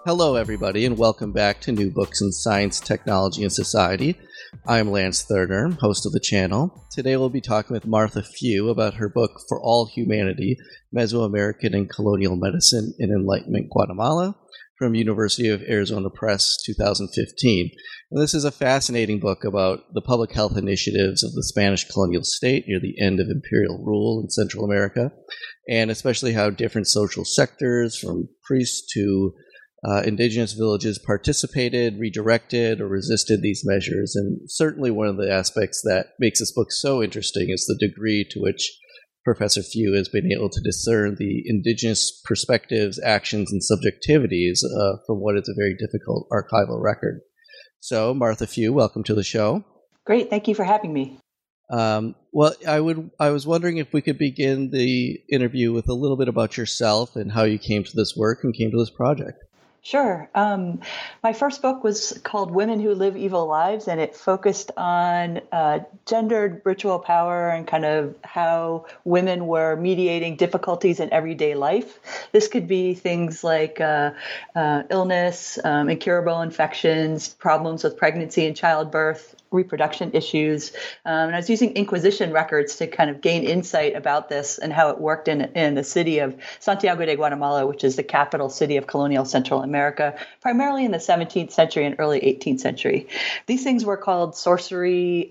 Hello, everybody, and welcome back to New Books in Science, Technology, and Society. I'm Lance Thurner, host of the channel. Today we'll be talking with Martha Few about her book, For All Humanity, Mesoamerican and Colonial Medicine in Enlightenment Guatemala, from University of Arizona Press, 2015. And this is a fascinating book about the public health initiatives of the Spanish colonial state near the end of imperial rule in Central America, and especially how different social sectors, from priests to indigenous villages, participated, redirected, or resisted these measures. And certainly one of the aspects that makes this book so interesting is the degree to which Professor Few has been able to discern the indigenous perspectives, actions, and subjectivities from what is a very difficult archival record. So, Martha Few, welcome to the show. Great, thank you for having me. Well, I was wondering if we could begin the interview with a little bit about yourself and how you came to this work and came to this project. Sure. My first book was called Women Who Live Evil Lives, and it focused on gendered ritual power and kind of how women were mediating difficulties in everyday life. This could be things like illness, incurable infections, problems with pregnancy and childbirth, reproduction issues. And I was using Inquisition records to kind of gain insight about this and how it worked in the city of Santiago de Guatemala, which is the capital city of colonial Central America, primarily in the 17th century and early 18th century. These things were called sorcery,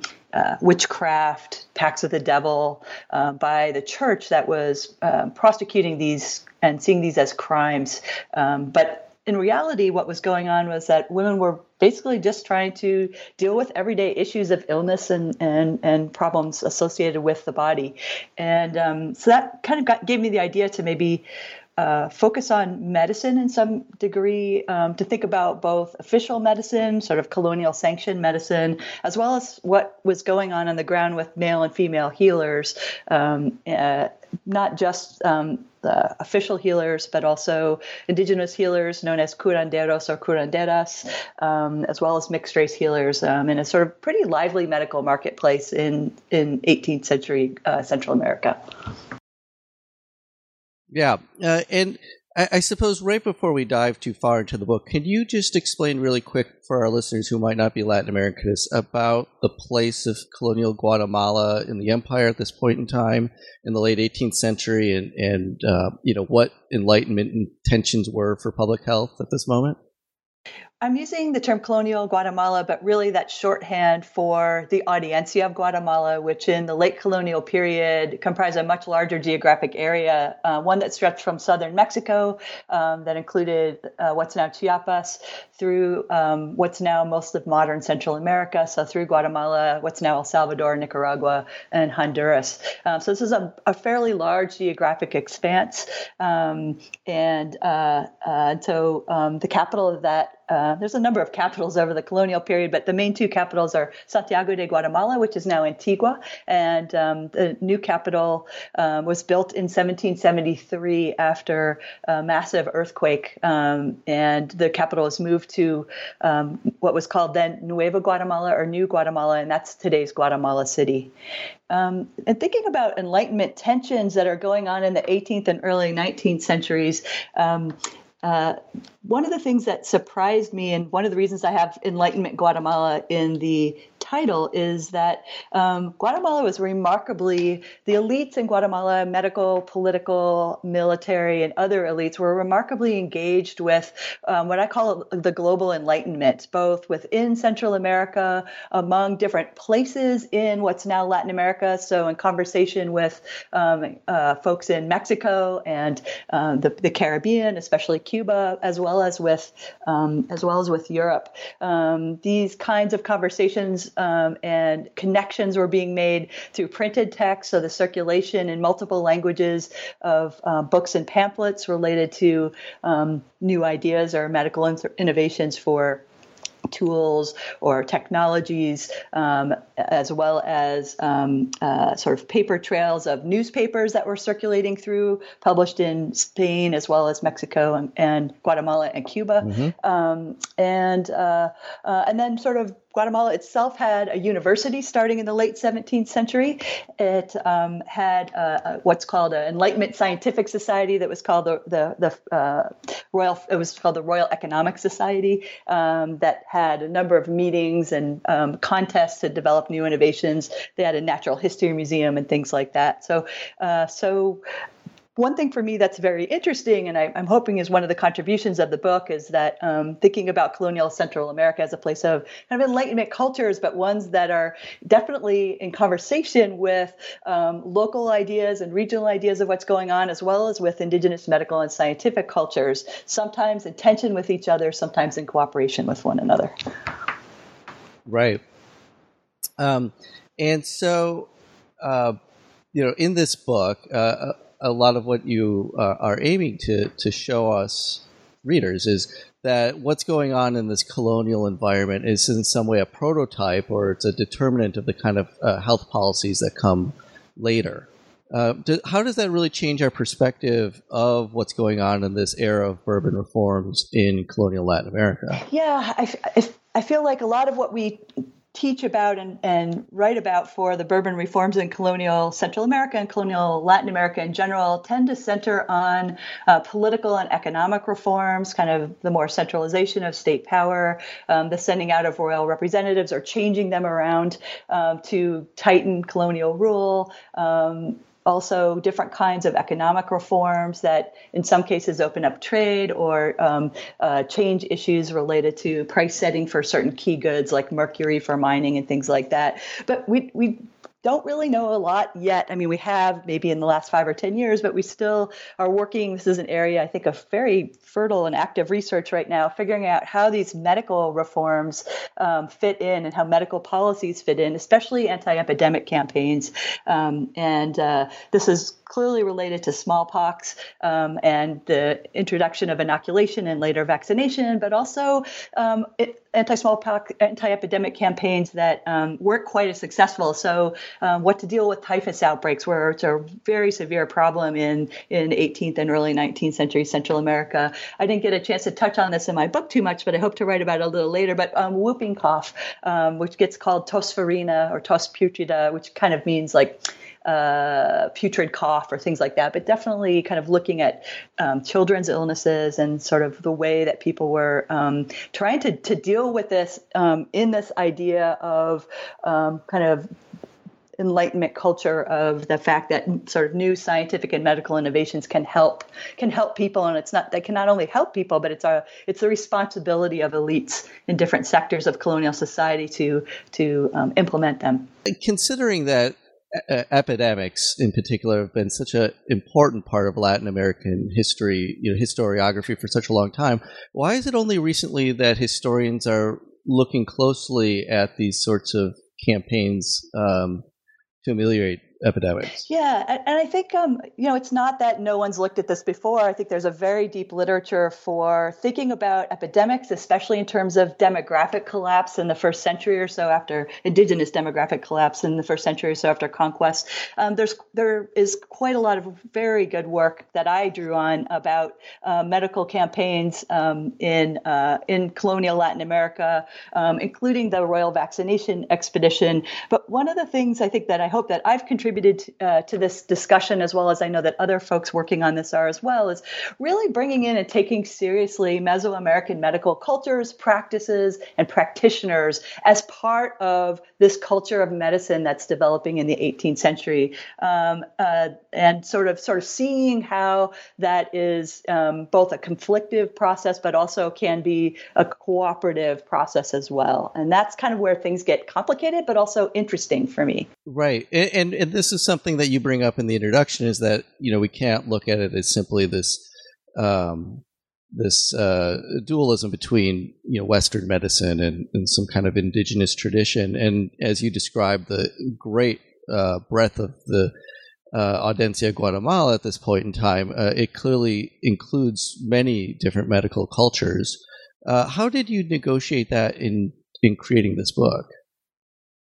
witchcraft, pacts with the devil, by the church that was prosecuting these and seeing these as crimes. But in reality, what was going on was that women were basically just trying to deal with everyday issues of illness and problems associated with the body. And so that kind of gave me the idea to maybe focus on medicine in some degree, to think about both official medicine, sort of colonial sanctioned medicine, as well as what was going on the ground with male and female healers, not just the official healers, but also indigenous healers known as curanderos or curanderas, as well as mixed race healers, in a sort of pretty lively medical marketplace in 18th century Central America. Yeah, and I suppose right before we dive too far into the book, can you just explain really quick for our listeners who might not be Latin Americans about the place of colonial Guatemala in the empire at this point in time in the late 18th century and what Enlightenment intentions were for public health at this moment? I'm using the term colonial Guatemala, but really that's shorthand for the Audiencia of Guatemala, which in the late colonial period comprised a much larger geographic area, one that stretched from southern Mexico, that included what's now Chiapas, through what's now most of modern Central America, so through Guatemala, what's now El Salvador, Nicaragua, and Honduras. So this is a fairly large geographic expanse, and so the capital of that, there's a number of capitals over the colonial period, but the main two capitals are Santiago de Guatemala, which is now Antigua, and the new capital was built in 1773 after a massive earthquake, and the capital was moved to what was called then Nueva Guatemala or New Guatemala, and that's today's Guatemala City. And thinking about Enlightenment tensions that are going on in the 18th and early 19th centuries, one of the things that surprised me, and one of the reasons I have Enlightenment Guatemala in the title, is that Guatemala was remarkably, the elites in Guatemala, medical, political, military, and other elites were remarkably engaged with what I call the global Enlightenment, both within Central America, among different places in what's now Latin America, so in conversation with folks in Mexico and the Caribbean, especially Cuba, as well as with Europe. These kinds of conversations and connections were being made through printed text, so the circulation in multiple languages of books and pamphlets related to new ideas or medical innovations for tools or technologies, as well as sort of paper trails of newspapers that were circulating through, published in Spain as well as Mexico and Guatemala and Cuba, and then sort of Guatemala itself had a university starting in the late 17th century. It had what's called an Enlightenment Scientific Society that was called the Royal. It was called the Royal Economic Society that had a number of meetings and contests to develop new innovations. They had a natural history museum and things like that. So one thing for me that's very interesting, and I'm hoping is one of the contributions of the book, is that thinking about colonial Central America as a place of kind of Enlightenment cultures, but ones that are definitely in conversation with local ideas and regional ideas of what's going on, as well as with indigenous medical and scientific cultures, sometimes in tension with each other, sometimes in cooperation with one another. Right. And so, in this book, a lot of what you are aiming to show us readers is that what's going on in this colonial environment is in some way a prototype, or it's a determinant of the kind of health policies that come later. How does that really change our perspective of what's going on in this era of Bourbon reforms in colonial Latin America? Yeah, I feel like a lot of what we teach about and write about for the Bourbon reforms in colonial Central America and colonial Latin America in general tend to center on political and economic reforms, kind of the more centralization of state power, the sending out of royal representatives or changing them around to tighten colonial rule. Also, different kinds of economic reforms that in some cases open up trade or change issues related to price setting for certain key goods like mercury for mining and things like that. But we don't really know a lot yet. I mean, we have maybe in the last 5 or 10 years, but we still are working. This is an area, I think, of very fertile and active research right now, figuring out how these medical reforms fit in and how medical policies fit in, especially anti-epidemic campaigns. This is clearly related to smallpox and the introduction of inoculation and later vaccination, but also anti-smallpox, anti-epidemic campaigns that weren't quite as successful. So what to deal with typhus outbreaks, where it's a very severe problem in 18th and early 19th century Central America. I didn't get a chance to touch on this in my book too much, but I hope to write about it a little later. But whooping cough, which gets called tos ferina or tos putrida, which kind of means like putrid cough or things like that, but definitely kind of looking at children's illnesses and sort of the way that people were trying to deal with this in this idea of kind of Enlightenment culture of the fact that sort of new scientific and medical innovations can help people, and they can not only help people, but it's the responsibility of elites in different sectors of colonial society to implement them. Considering that epidemics in particular have been such an important part of Latin American history, historiography for such a long time, why is it only recently that historians are looking closely at these sorts of campaigns to ameliorate epidemics? Yeah, and I think it's not that no one's looked at this before. I think there's a very deep literature for thinking about epidemics, especially in terms of demographic collapse in the first century or so after indigenous demographic collapse in the first century or so after conquest. There is quite a lot of very good work that I drew on about medical campaigns in colonial Latin America, including the Royal Vaccination Expedition. But one of the things I think that I hope that I've contributed to this discussion, as well as I know that other folks working on this are as well, is really bringing in and taking seriously Mesoamerican medical cultures, practices, and practitioners as part of this culture of medicine that's developing in the 18th century, and sort of seeing how that is both a conflictive process, but also can be a cooperative process as well. And that's kind of where things get complicated, but also interesting for me. Right. And this is something that you bring up in the introduction, is that, we can't look at it as simply this dualism between, Western medicine and some kind of indigenous tradition. And as you described, the great breadth of the Audiencia Guatemala at this point in time, it clearly includes many different medical cultures. How did you negotiate that in creating this book?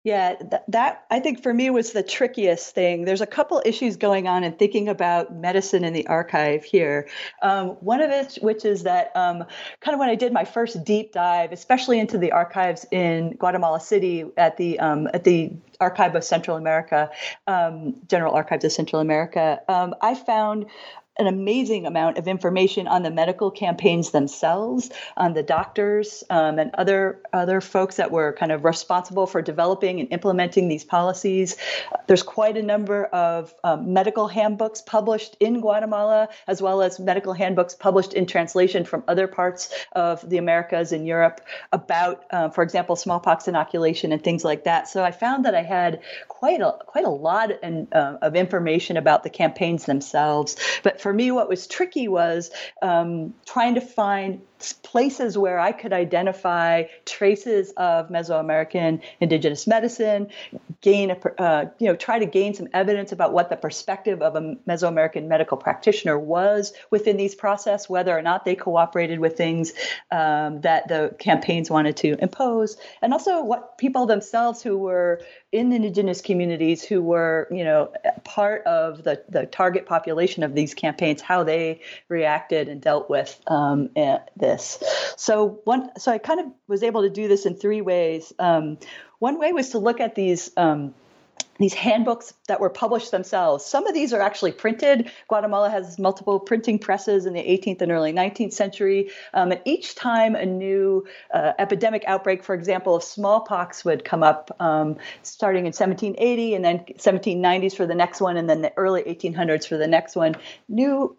Yeah, that I think for me was the trickiest thing. There's a couple issues going on in thinking about medicine in the archive here. One of it, which is that kind of when I did my first deep dive, especially into the archives in Guatemala City at the Archive of Central America, General Archives of Central America, I found an amazing amount of information on the medical campaigns themselves, on the doctors and other folks that were kind of responsible for developing and implementing these policies. There's quite a number of medical handbooks published in Guatemala, as well as medical handbooks published in translation from other parts of the Americas and Europe about, for example, smallpox inoculation and things like that. So I found that I had quite a lot of information about the campaigns themselves. But for me, what was tricky was trying to find places where I could identify traces of Mesoamerican indigenous medicine, try to gain some evidence about what the perspective of a Mesoamerican medical practitioner was within these process, whether or not they cooperated with things that the campaigns wanted to impose, and also what people themselves who were in indigenous communities who were, part of the target population of these campaigns, how they reacted and dealt with this. So I kind of was able to do this in three ways. One way was to look at these handbooks that were published themselves. Some of these are actually printed. Guatemala has multiple printing presses in the 18th and early 19th century. And each time a new epidemic outbreak, for example, of smallpox would come up, starting in 1780 and then 1790s for the next one, and then the early 1800s for the next one, new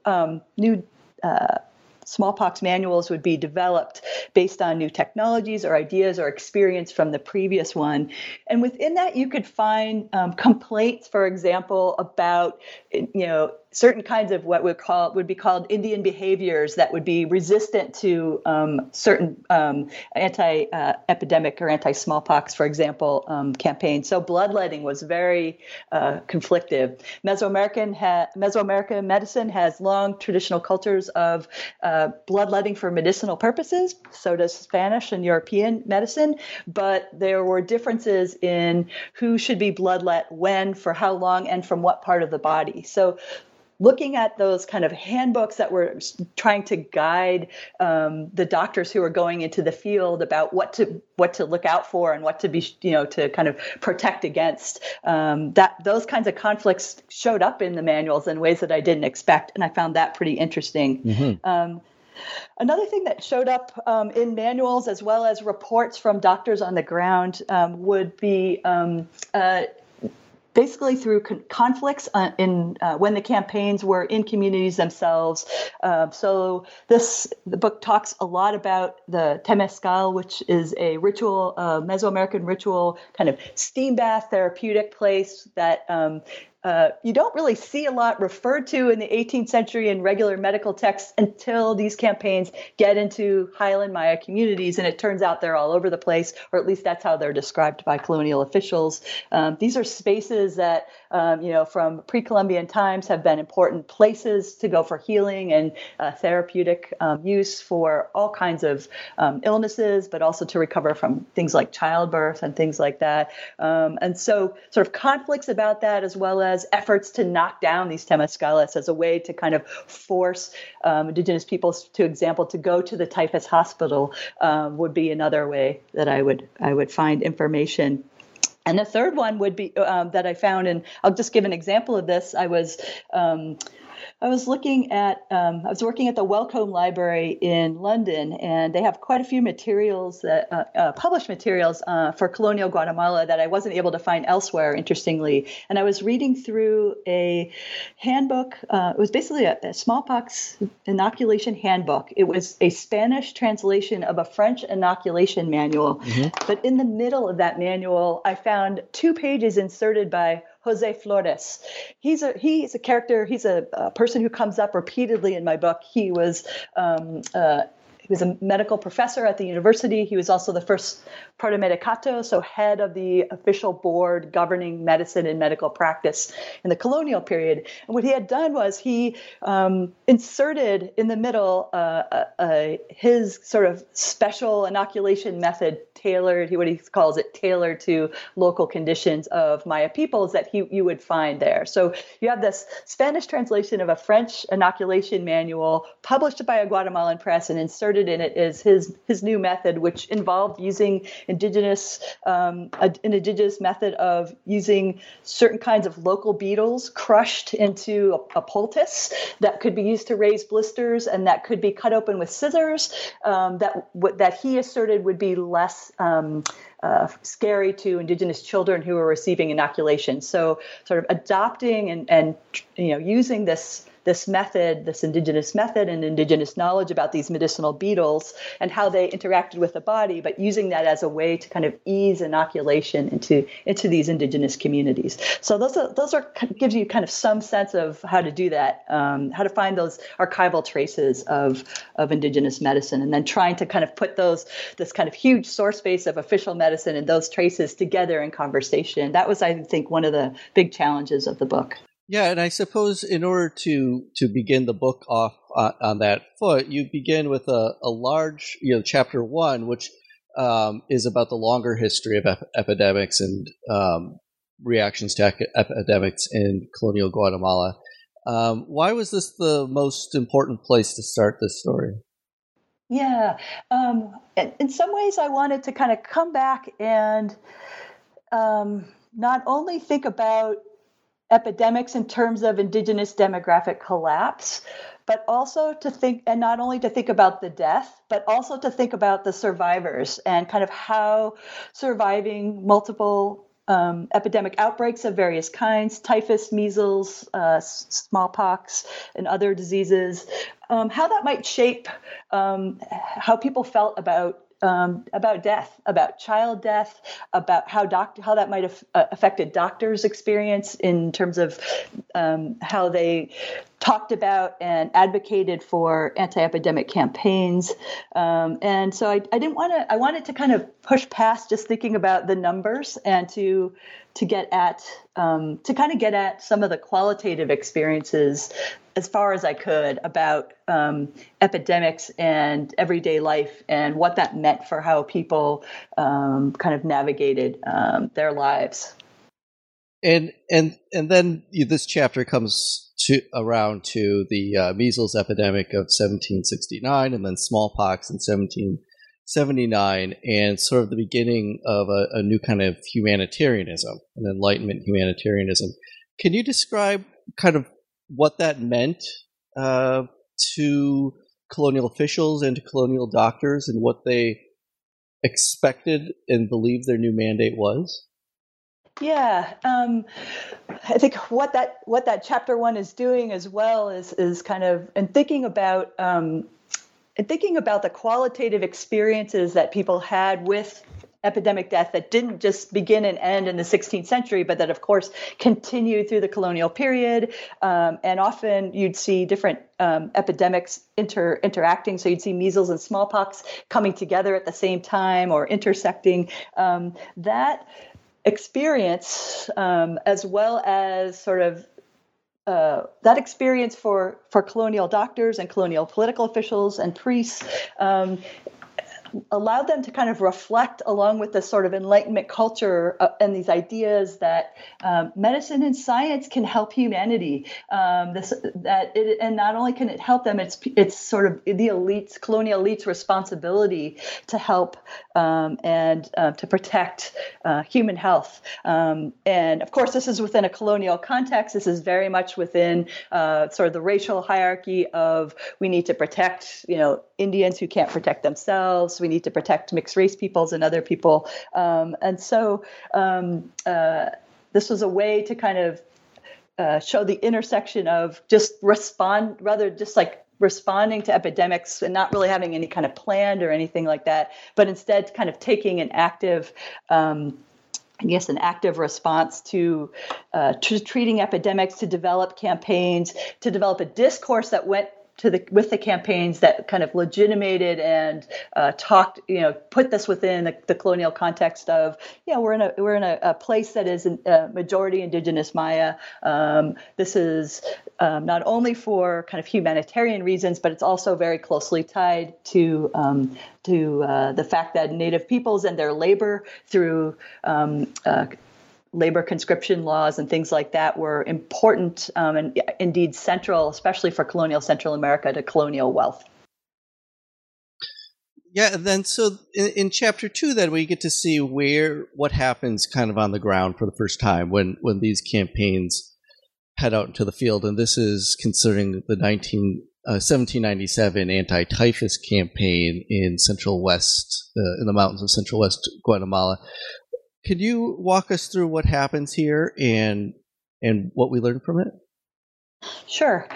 smallpox manuals would be developed based on new technologies or ideas or experience from the previous one. And within that, you could find complaints, for example, about, certain kinds of what would be called Indian behaviors that would be resistant to certain anti-epidemic or anti-smallpox, for example, campaigns. So bloodletting was very conflictive. Mesoamerican medicine has long traditional cultures of bloodletting for medicinal purposes. So does Spanish and European medicine. But there were differences in who should be bloodlet, when, for how long, and from what part of the body. So looking at those kind of handbooks that were trying to guide the doctors who were going into the field about what to look out for and what to be, to kind of protect against, that those kinds of conflicts showed up in the manuals in ways that I didn't expect, and I found that pretty interesting. Mm-hmm. Another thing that showed up in manuals, as well as reports from doctors on the ground, would be basically through conflicts in when the campaigns were in communities themselves. So the book talks a lot about the Temescal, which is a ritual, Mesoamerican ritual, kind of steam bath therapeutic place that you don't really see a lot referred to in the 18th century in regular medical texts until these campaigns get into highland Maya communities, and it turns out they're all over the place, or at least that's how they're described by colonial officials. These are spaces that, from pre-Columbian times have been important places to go for healing and therapeutic use for all kinds of illnesses, but also to recover from things like childbirth and things like that. And so sort of conflicts about that, as well as efforts to knock down these temescales as a way to kind of force indigenous peoples, to example, to go to the typhus hospital would be another way that I would find information. And the third one would be that I found, and I'll just give an example of this. I was working at the Wellcome Library in London, and they have quite a few materials that published materials for colonial Guatemala that I wasn't able to find elsewhere, interestingly. And I was reading through a handbook. It was basically a smallpox inoculation handbook. It was a Spanish translation of a French inoculation manual. Mm-hmm. But in the middle of that manual, I found 2 pages inserted by Jose Flores. He's a character. He's a person who comes up repeatedly in my book. He was he was a medical professor at the university. He was also the first protomedicato, so head of the official board governing medicine and medical practice in the colonial period. And what he had done was he inserted in the middle his sort of special inoculation method tailored, what he calls it, tailored to local conditions of Maya peoples that you would find there. So you have this Spanish translation of a French inoculation manual published by a Guatemalan press, and inserted in it is his new method, which involved using an indigenous method of using certain kinds of local beetles crushed into a poultice that could be used to raise blisters and that could be cut open with scissors, that he asserted would be less scary to indigenous children who were receiving inoculation. So sort of adopting and using this method, this indigenous method and indigenous knowledge about these medicinal beetles and how they interacted with the body, but using that as a way to kind of ease inoculation into these indigenous communities. So those are gives you kind of some sense of how to do that, how to find those archival traces of indigenous medicine, and then trying to kind of put this kind of huge source base of official medicine and those traces together in conversation. That was, I think, one of the big challenges of the book. Yeah, and I suppose in order to begin the book off on that foot, you begin with a large, chapter 1, which is about the longer history of epidemics and reactions to epidemics in colonial Guatemala. Why was this the most important place to start this story? Yeah, in some ways, I wanted to kind of come back and not only think about epidemics in terms of indigenous demographic collapse, but also to think, and not only to think about the death, but also to think about the survivors and kind of how surviving multiple epidemic outbreaks of various kinds, typhus, measles, smallpox, and other diseases, how that might shape how people felt about death, about child death, about how that might have affected doctors' experience in terms of how they talked about and advocated for anti-epidemic campaigns. And so I wanted to kind of push past just thinking about the numbers and to get at some of the qualitative experiences as far as I could about epidemics and everyday life and what that meant for how people kind of navigated their lives. And then this chapter comes around to the measles epidemic of 1769, and then smallpox in 1779, and sort of the beginning of a new kind of humanitarianism, an Enlightenment humanitarianism. Can you describe kind of what that meant to colonial officials and to colonial doctors, and what they expected and believed their new mandate was? Yeah, I think what that chapter 1 is doing as well is kind of thinking about the qualitative experiences that people had with epidemic death that didn't just begin and end in the 16th century, but that, of course, continued through the colonial period. And often you'd see different epidemics interacting. So you'd see measles and smallpox coming together at the same time or intersecting. That experience, as well as sort of that experience for colonial doctors and colonial political officials and priests, allowed them to kind of reflect along with this sort of Enlightenment culture and these ideas that medicine and science can help humanity. And not only can it help them, it's sort of the elites, colonial elites' responsibility to help and to protect human health. And of course, this is within a colonial context. This is very much within sort of the racial hierarchy of we need to protect, Indians who can't protect themselves. We need to protect mixed race peoples and other people. And so this was a way to kind of show the intersection of responding to epidemics and not really having any kind of plan or anything like that, but instead kind of taking an active response to treating epidemics, to develop campaigns, to develop a discourse that went with the campaigns that kind of legitimated and put this within the colonial context of, we're in a place that is a majority indigenous Maya. This is not only for kind of humanitarian reasons, but it's also very closely tied to the fact that Native peoples and their labor through labor conscription laws and things like that were important and indeed central, especially for colonial Central America, to colonial wealth. Yeah, and then so in chapter 2, then we get to see what happens kind of on the ground for the first time when these campaigns head out into the field, and this is considering the 1797 anti-typhus campaign in the mountains of central west Guatemala. Could you walk us through what happens here and what we learned from it? Sure.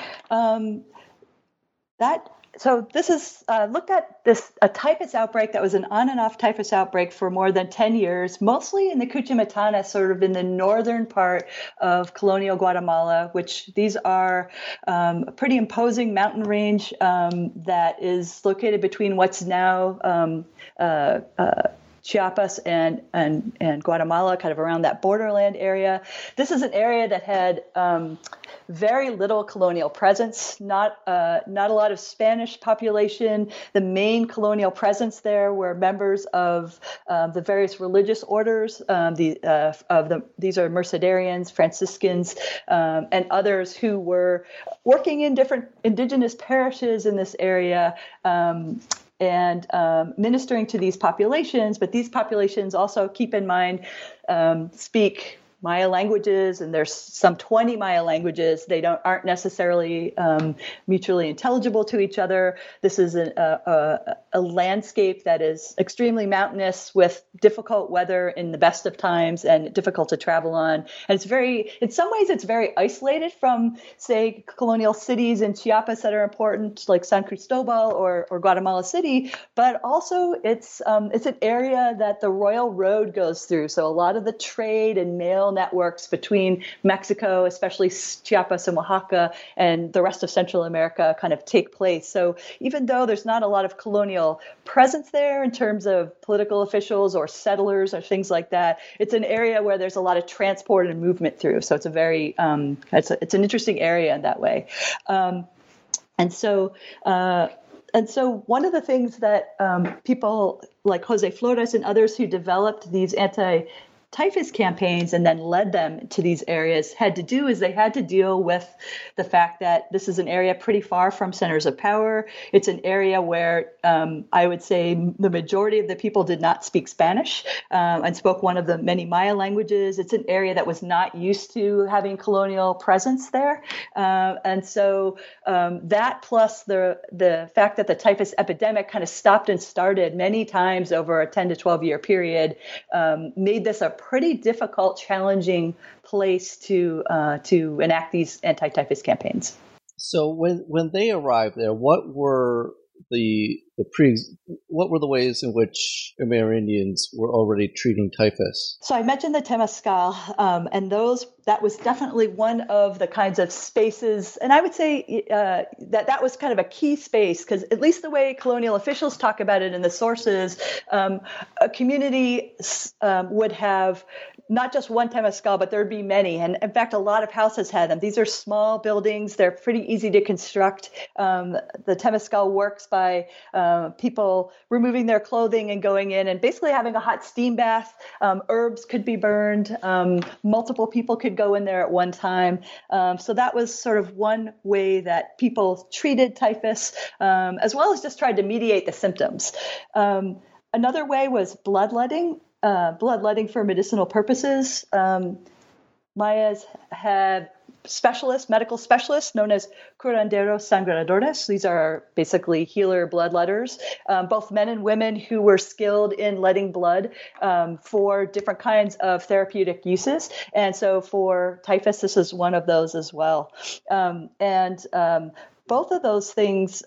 So this is looked at a typhus outbreak that was an on and off typhus outbreak for more than 10 years, mostly in the Cuchimatana, sort of in the northern part of colonial Guatemala, which these are a pretty imposing mountain range that is located between what's now Chiapas and Guatemala, kind of around that borderland area. This is an area that had very little colonial presence, not a lot of Spanish population. The main colonial presence there were members of the various religious orders. These are Mercedarians, Franciscans, and others who were working in different indigenous parishes in this area. And ministering to these populations, but these populations also, keep in mind, speak Maya languages, and there's some 20 Maya languages. They aren't necessarily mutually intelligible to each other. This is a landscape that is extremely mountainous with difficult weather in the best of times and difficult to travel on. And in some ways, it's very isolated from, say, colonial cities in Chiapas that are important, like San Cristobal or Guatemala City. But also, it's an area that the Royal Road goes through. So a lot of the trade and mail networks between Mexico, especially Chiapas and Oaxaca, and the rest of Central America kind of take place. So even though there's not a lot of colonial presence there in terms of political officials or settlers or things like that, it's an area where there's a lot of transport and movement through. So it's a very it's an interesting area in that way. And so one of the things that people like Jose Flores and others who developed these anti-typhus campaigns and then led them to these areas had to do is they had to deal with the fact that this is an area pretty far from centers of power. It's an area where I would say the majority of the people did not speak Spanish and spoke one of the many Maya languages. It's an area that was not used to having colonial presence there. And so that plus the fact that the typhus epidemic kind of stopped and started many times over a 10 to 12 year period made this a pretty difficult, challenging place to enact these anti-typhus campaigns. So when they arrived there, what were the ways in which Amerindians were already treating typhus? So I mentioned the Temazcal, and that was definitely one of the kinds of spaces, and I would say that was kind of a key space, because at least the way colonial officials talk about it in the sources, a community would have not just one Temazcal, but there'd be many. And in fact, a lot of houses had them. These are small buildings. They're pretty easy to construct. The Temazcal works by people removing their clothing and going in and basically having a hot steam bath. Herbs could be burned. Multiple people could go in there at one time. So that was sort of one way that people treated typhus, as well as just tried to mediate the symptoms. Another way was bloodletting. Bloodletting for medicinal purposes. Mayas had medical specialists known as curanderos sangradores. These are basically healer bloodletters, both men and women who were skilled in letting blood for different kinds of therapeutic uses. And so for typhus, this is one of those as well. And both of those things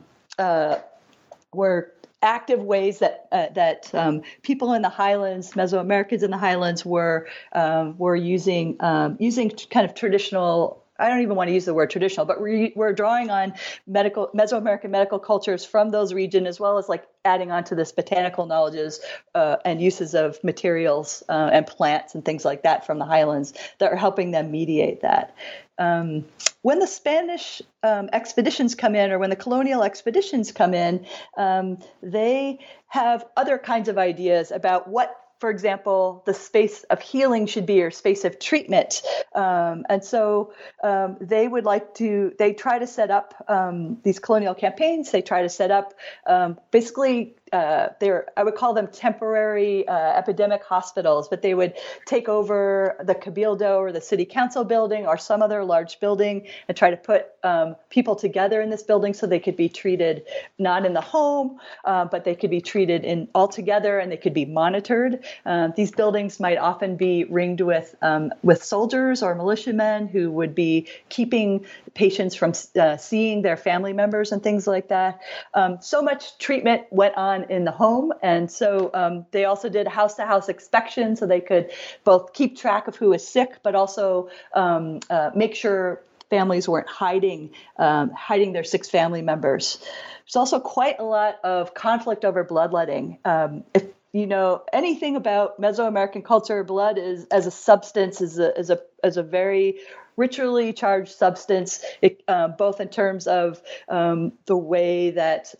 were active ways that people in the highlands, Mesoamericans in the highlands, were using kind of traditional I don't even want to use the word traditional, but we're drawing on Mesoamerican medical cultures from those regions, as well as like adding on to this botanical knowledges and uses of materials and plants and things like that from the highlands that are helping them mediate that. When the Spanish expeditions come in, or when the colonial expeditions come in, they have other kinds of ideas about what, for example, the space of healing should be, or space of treatment. And so they try to set up these colonial campaigns. They try to set up basically, I would call them temporary epidemic hospitals, but they would take over the Cabildo or the city council building or some other large building and try to put people together in this building so they could be treated not in the home, but they could be treated all together, and they could be monitored. These buildings might often be ringed with soldiers or militiamen who would be keeping patients from seeing their family members and things like that. So much treatment went on in the home, and so they also did house-to-house inspection, so they could both keep track of who is sick, but also make sure families weren't hiding their sick family members. There's also quite a lot of conflict over bloodletting. If you know anything about Mesoamerican culture, blood as a substance is a very ritually charged substance, both in terms of the way that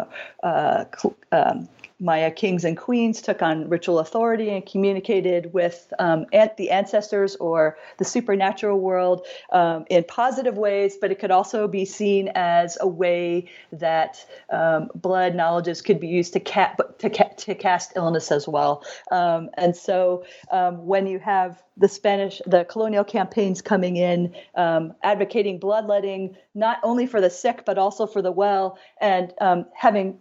Maya kings and queens took on ritual authority and communicated with the ancestors or the supernatural world in positive ways, but it could also be seen as a way that blood knowledges could be used to cast illness as well. And so when you have the colonial campaigns coming in, advocating bloodletting, not only for the sick, but also for the well, and having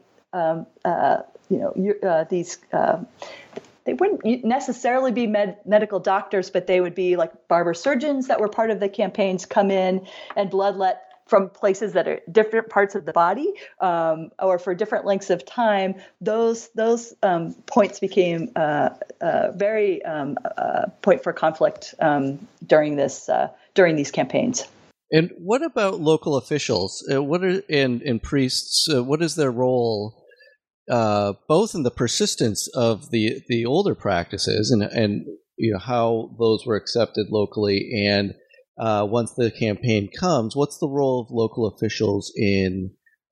these they wouldn't necessarily be medical doctors, but they would be like barber surgeons that were part of the campaigns come in and bloodlet from places that are different parts of the body, or for different lengths of time. Those points became very point for conflict during these campaigns. And what about local officials? And priests? What is their role? Both in the persistence of the older practices and how those were accepted locally, and once the campaign comes, what's the role of local officials in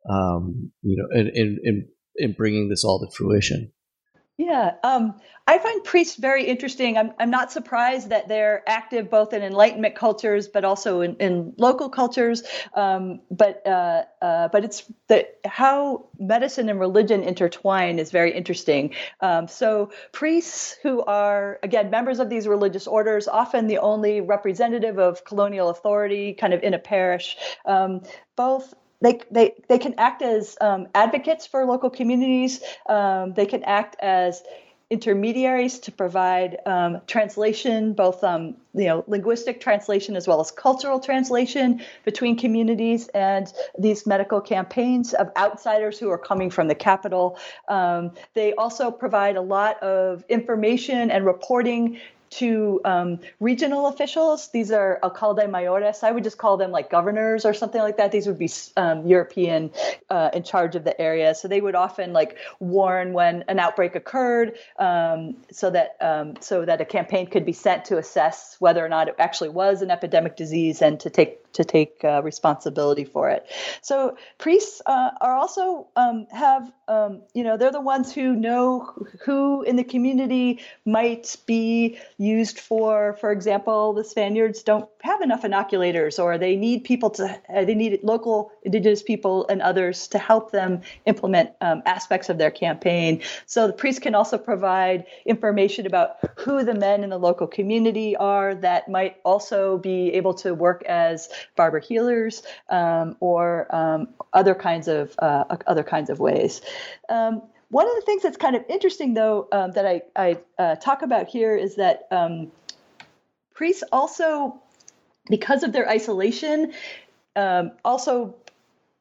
bringing this all to fruition? Yeah, I find priests very interesting. I'm not surprised that they're active both in Enlightenment cultures, but also in local cultures. But it's how medicine and religion intertwine is very interesting. So priests who are, again, members of these religious orders, often the only representative of colonial authority, kind of in a parish, both. They can act as advocates for local communities. They can act as intermediaries to provide translation, both linguistic translation as well as cultural translation between communities and these medical campaigns of outsiders who are coming from the capital. They also provide a lot of information and reporting to regional officials. These are alcalde mayores. I would just call them like governors or something like that. These would be European in charge of the area. So they would often like warn when an outbreak occurred, so that a campaign could be sent to assess whether or not it actually was an epidemic disease and to take responsibility for it. So priests are also they're the ones who know who in the community might be used for example, the Spaniards don't have enough inoculators, or they need local indigenous people and others to help them implement aspects of their campaign. So the priests can also provide information about who the men in the local community are that might also be able to work as barber healers, or other kinds of ways. One of the things that's kind of interesting, though, that I talk about here is that priests also, because of their isolation, also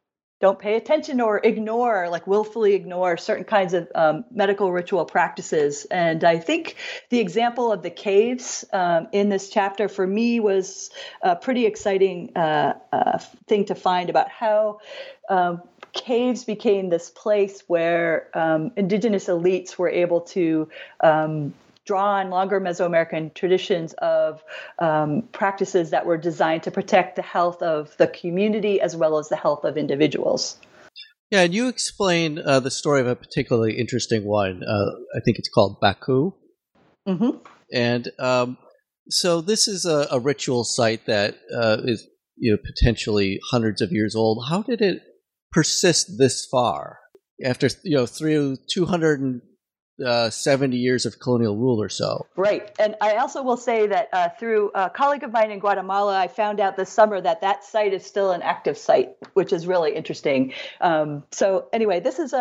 don't pay attention or ignore, like willfully ignore certain kinds of medical ritual practices. And I think the example of the caves in this chapter for me was a pretty exciting thing to find about how caves became this place where indigenous elites were able to draw on longer Mesoamerican traditions of practices that were designed to protect the health of the community as well as the health of individuals. Yeah, and you explain the story of a particularly interesting one. I think it's called Baku. Mm-hmm. And so this is a ritual site that is potentially hundreds of years old. How did it persist this far after through 270 years of colonial rule or so? Right. And I also will say that through a colleague of mine in Guatemala, I found out this summer that site is still an active site, which is really interesting. So anyway, this is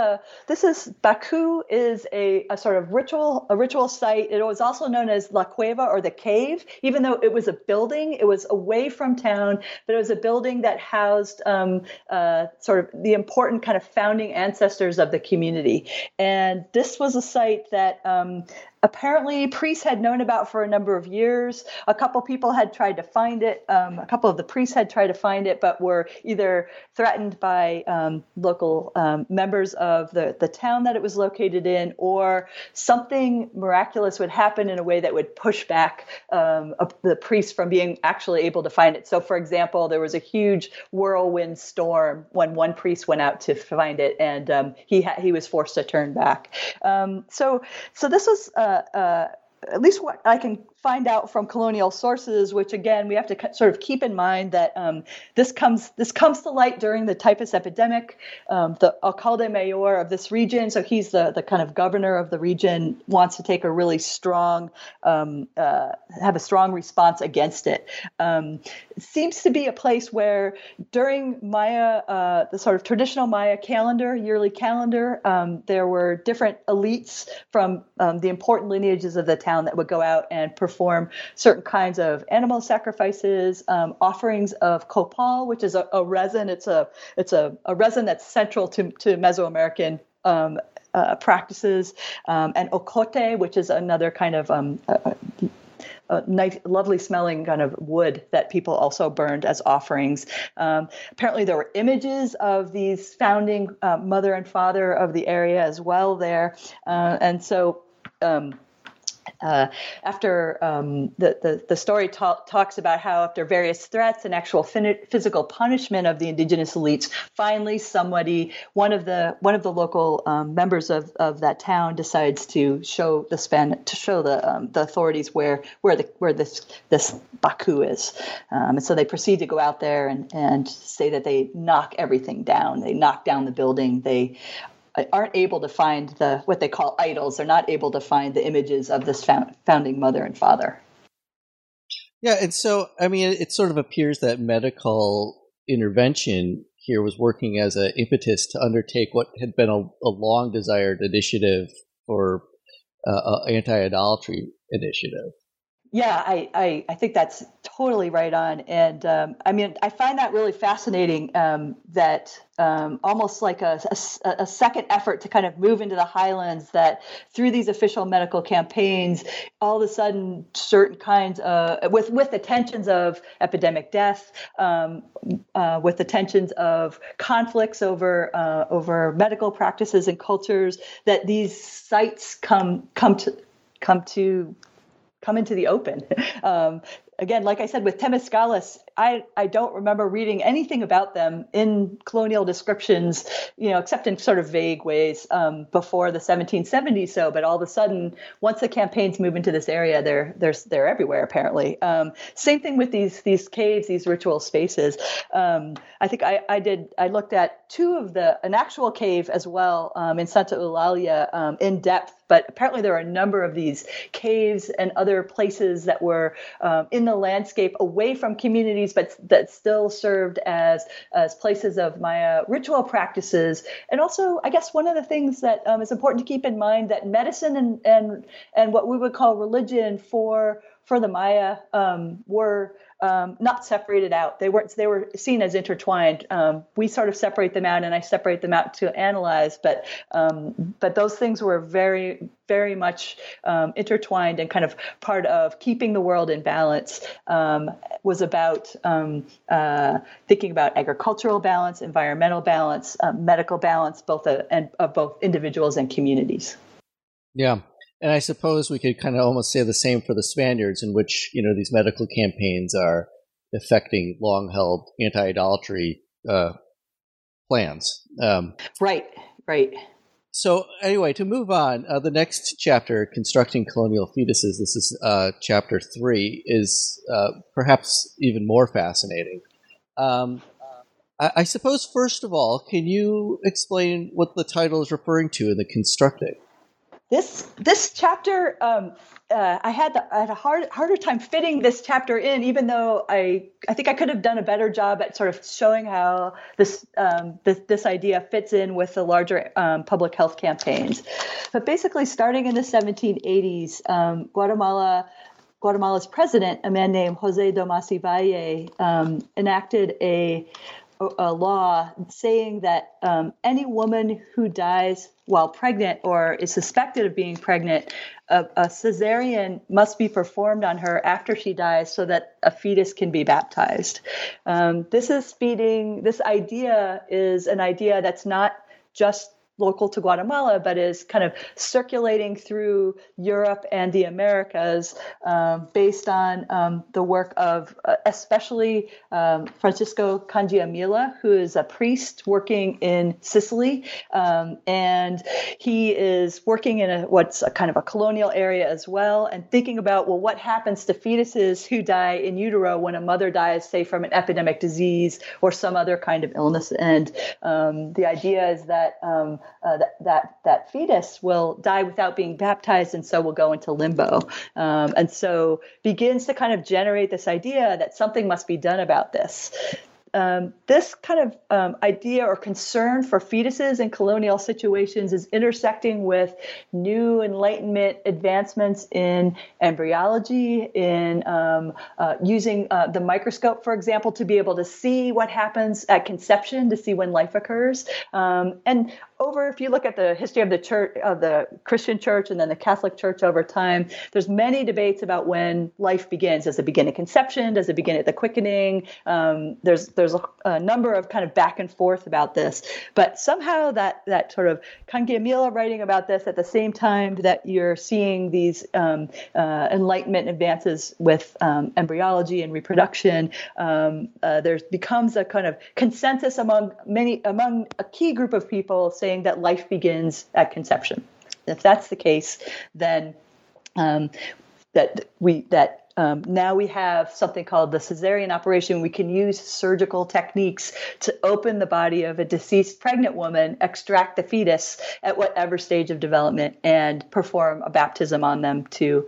Baku is a sort of ritual site. It was also known as La Cueva, or the cave. Even though it was a building, it was away from town, but it was a building that housed sort of the important kind of founding ancestors of the community. And this was a site that apparently priests had known about for a number of years. A couple people had tried to find it. A couple of the priests had tried to find it, but were either threatened by local members of the town that it was located in, or something miraculous would happen in a way that would push back the priests from being actually able to find it. So, for example, there was a huge whirlwind storm when one priest went out to find it, and he was forced to turn back. So this was at least what I can find out from colonial sources, which again, we have to sort of keep in mind that this comes to light during the typhus epidemic. The alcalde mayor of this region, so he's the kind of governor of the region, wants to take a really strong, have a strong response against it. It seems to be a place where during Maya, the sort of traditional Maya calendar, yearly calendar, there were different elites from the important lineages of the town that would go out and perform certain kinds of animal sacrifices, offerings of copal, which is a resin. It's a resin that's central to Mesoamerican practices, and ocote, which is another kind of a nice, lovely smelling kind of wood that people also burned as offerings. Apparently there were images of these founding mother and father of the area as well there. And so after the story talks about how after various threats and actual physical punishment of the indigenous elites, finally one of the local members of that town decides to show the authorities where this Baku is, and so they proceed to go out there and say that they knock everything down. They knock down the building. They aren't able to find what they call idols. They're not able to find the images of this founding mother and father. Yeah, and so, I mean, it sort of appears that medical intervention here was working as an impetus to undertake what had been a long-desired initiative for anti-idolatry initiative. Yeah, I think that's totally right on. And I mean, I find that really fascinating, that almost like a second effort to kind of move into the highlands, that through these official medical campaigns, all of a sudden certain kinds of, with the tensions of epidemic death, with the tensions of conflicts over medical practices and cultures, that these sites come into the open. Again, like I said, with Temescales, I don't remember reading anything about them in colonial descriptions, except in sort of vague ways before the 1770s. So, but all of a sudden, once the campaigns move into this area, they're everywhere apparently. Same thing with these caves, these ritual spaces. I think I looked at an actual cave as well in Santa Eulalia in depth. But apparently there are a number of these caves and other places that were in the landscape away from communities, but that still served as places of Maya ritual practices. And also, I guess one of the things that is important to keep in mind, that medicine and what we would call religion for for the Maya were not separated out. They were seen as intertwined. We sort of separate them out, and I separate them out to analyze. But those things were very, very much intertwined, and kind of part of keeping the world in balance. Was about thinking about agricultural balance, environmental balance, medical balance, both of both individuals and communities. Yeah. And I suppose we could kind of almost say the same for the Spaniards, in which, these medical campaigns are affecting long-held anti-idolatry plans. Right. So anyway, to move on, the next chapter, Constructing Colonial Fetuses, this is chapter 3, is perhaps even more fascinating. I suppose, first of all, can you explain what the title is referring to in the constructing? This chapter, I had a harder time fitting this chapter in, even though I think I could have done a better job at sort of showing how this idea fits in with the larger public health campaigns. But basically, starting in the 1780s, Guatemala's president, a man named Jose Domasi Valle, enacted a law saying that any woman who dies while pregnant or is suspected of being pregnant, a cesarean must be performed on her after she dies so that a fetus can be baptized. This idea is an idea that's not just local to Guatemala, but is kind of circulating through Europe and the Americas, based on the work of especially Francisco Candiamila, who is a priest working in Sicily, and he is working in what's a kind of a colonial area as well, and thinking about, well, what happens to fetuses who die in utero when a mother dies, say, from an epidemic disease or some other kind of illness. And the idea is that that fetus will die without being baptized, and so will go into limbo. And so begins to kind of generate this idea that something must be done about this. This kind of idea or concern for fetuses in colonial situations is intersecting with new Enlightenment advancements in embryology, in using the microscope, for example, to be able to see what happens at conception, to see when life occurs. And if you look at the history of the church, of the Christian church and then the Catholic Church over time, there's many debates about when life begins. Does it begin at conception? Does it begin at the quickening? There's a number of kind of back and forth about this. But somehow that sort of Canguilhemilla writing about this at the same time that you're seeing these Enlightenment advances with embryology and reproduction, there becomes a kind of consensus among a key group of people saying that life begins at conception. If that's the case, then now we have something called the cesarean operation. We can use surgical techniques to open the body of a deceased pregnant woman, extract the fetus at whatever stage of development, and perform a baptism on them to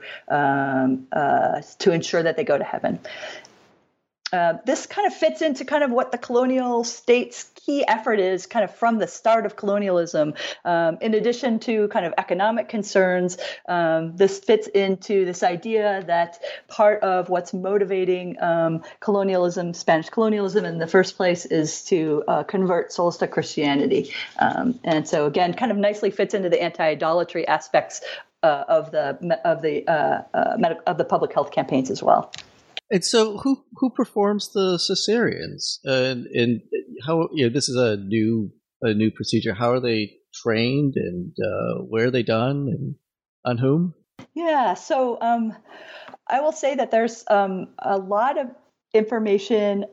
ensure that they go to heaven. This kind of fits into kind of what the colonial state's key effort is kind of from the start of colonialism. In addition to kind of economic concerns, this fits into this idea that part of what's motivating Spanish colonialism in the first place, is to convert souls to Christianity. And so again, kind of nicely fits into the anti-idolatry aspects of the public health campaigns as well. And so, who performs the cesareans? And how? This is a new procedure. How are they trained, and where are they done, and on whom? Yeah. So I will say that there's a lot of information.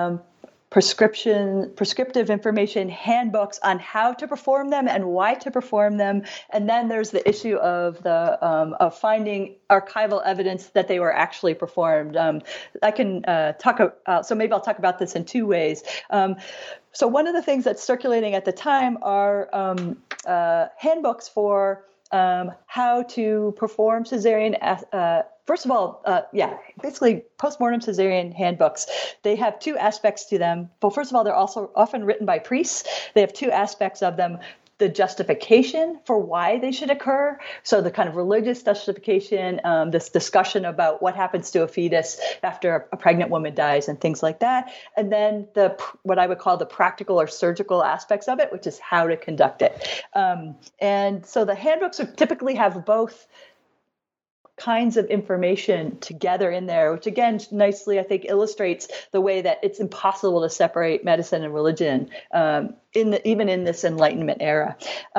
Prescriptive information, handbooks on how to perform them and why to perform them, and then there's the issue of of finding archival evidence that they were actually performed. I can talk about, so maybe I'll talk about this in two ways. So one of the things that's circulating at the time are handbooks for how to perform cesarean. First of all, basically postmortem cesarean handbooks. They have two aspects to them. Well, first of all, they're also often written by priests. They have two aspects of them. the justification for why they should occur. So the kind of religious justification, this discussion about what happens to a fetus after a pregnant woman dies and things like that. And then what I would call the practical or surgical aspects of it, which is how to conduct it. And so the handbooks would typically have both kinds of information together in there, which again nicely I think illustrates the way that it's impossible to separate medicine and religion even in this Enlightenment era.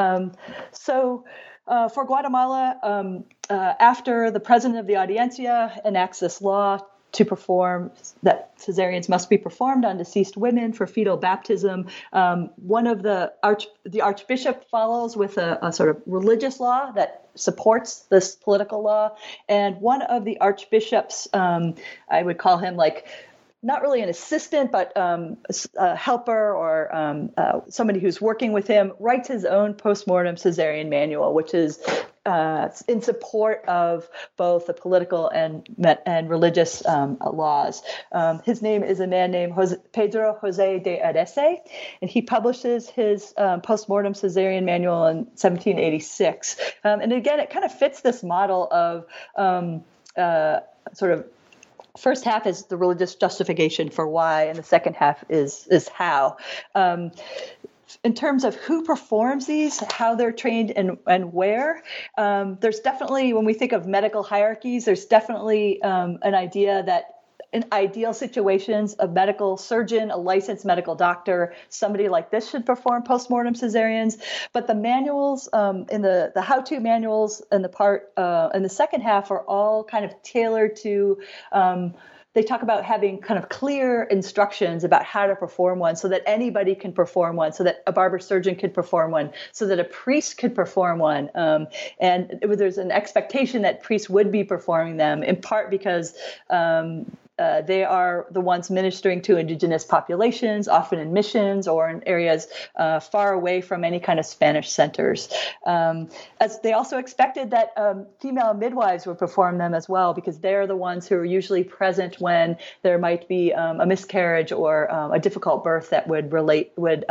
For Guatemala, after the president of the Audiencia enacts this law to perform that cesareans must be performed on deceased women for fetal baptism, one of the archbishop follows with a sort of religious law that supports this political law. And one of the archbishops, I would call him like not really an assistant, but a helper or somebody who's working with him, writes his own postmortem cesarean manual, which is in support of both the political and religious laws. His name is a man named Pedro Jose de Arce, and he publishes his postmortem cesarean manual in 1786. And again, it kind of fits this model of sort of first half is the religious justification for why, and the second half is how. In terms of who performs these, how they're trained, and where, there's definitely, when we think of medical hierarchies, there's definitely an idea that in ideal situations, a medical surgeon, a licensed medical doctor, somebody like this should perform postmortem cesareans. But the manuals, in the how-to manuals in the second half are all kind of tailored to. They talk about having kind of clear instructions about how to perform one so that anybody can perform one, so that a barber surgeon could perform one, so that a priest could perform one. And there's an expectation that priests would be performing them, in part because they are the ones ministering to indigenous populations, often in missions or in areas far away from any kind of Spanish centers. As they also expected that female midwives would perform them as well, because they're the ones who are usually present when there might be a miscarriage or a difficult birth that would where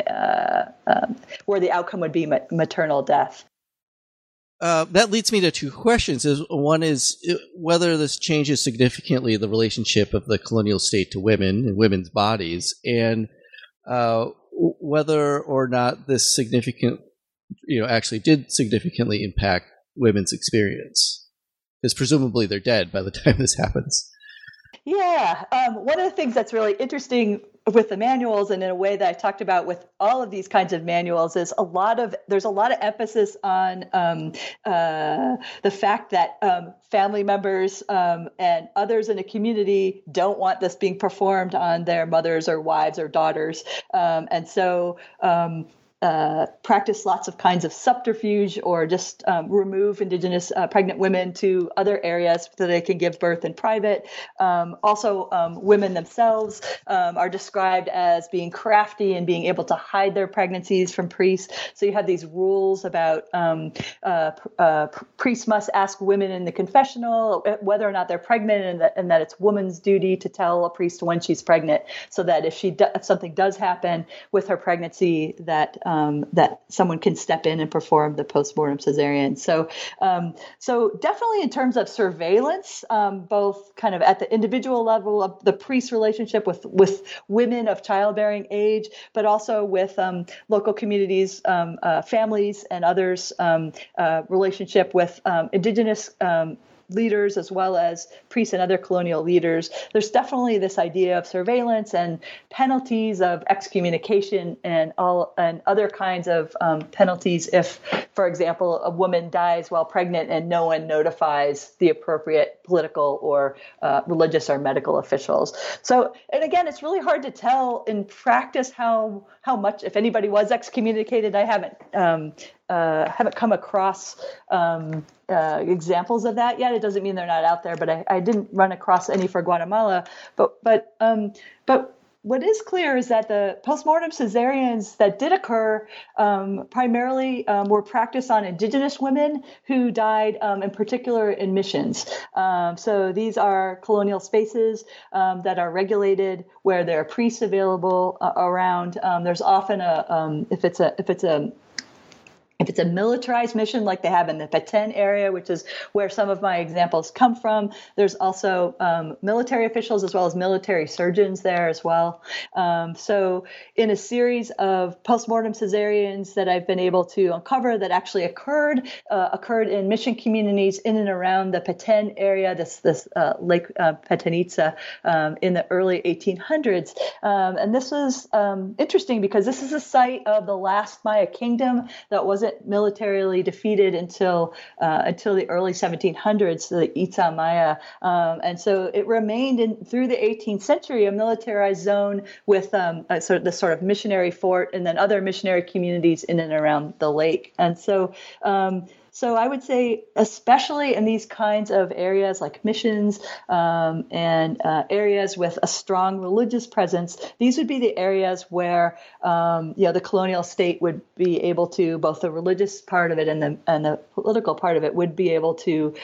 the outcome would be maternal death. That leads me to two questions. One is whether this changes significantly the relationship of the colonial state to women and women's bodies, and whether or not this actually did significantly impact women's experience, because presumably they're dead by the time this happens. Yeah. One of the things that's really interesting with the manuals, and in a way that I talked about with all of these kinds of manuals, is there's a lot of emphasis on the fact that family members and others in a community don't want this being performed on their mothers or wives or daughters. And so practice lots of kinds of subterfuge, or just remove indigenous pregnant women to other areas so they can give birth in private. Also, women themselves are described as being crafty and being able to hide their pregnancies from priests. So you have these rules about priests must ask women in the confessional whether or not they're pregnant, and that it's woman's duty to tell a priest when she's pregnant, so that if something does happen with her pregnancy, that someone can step in and perform the postmortem cesarean. So definitely in terms of surveillance, both kind of at the individual level of the priest relationship with women of childbearing age, but also with local communities, families, and others, relationship with indigenous leaders as well as priests and other colonial leaders. There's definitely this idea of surveillance and penalties of excommunication and other kinds of penalties if, for example, a woman dies while pregnant and no one notifies the appropriate political or religious or medical officials. So, and again, it's really hard to tell in practice how much, if anybody was excommunicated. I haven't come across examples of that yet. It doesn't mean they're not out there, but I didn't run across any for Guatemala. But what is clear is that the postmortem cesareans that did occur primarily were practiced on indigenous women who died, in particular in missions. So these are colonial spaces that are regulated, where there are priests available around. There's often if it's a If it's a militarized mission like they have in the Petén area, which is where some of my examples come from, there's also military officials as well as military surgeons there as well. So in a series of postmortem cesareans that I've been able to uncover that actually occurred in mission communities in and around the Petén area, this Lake Petenitsa, in the early 1800s. And this was interesting because this is the site of the last Maya kingdom that wasn't militarily defeated until the early 1700s, the Itza Maya, and so it remained through the 18th century a militarized zone with this sort of missionary fort, and then other missionary communities in and around the lake. And so I would say, especially in these kinds of areas like missions and areas with a strong religious presence, these would be the areas where the colonial state would be able to, both the religious part of it and the political part of it, would be able to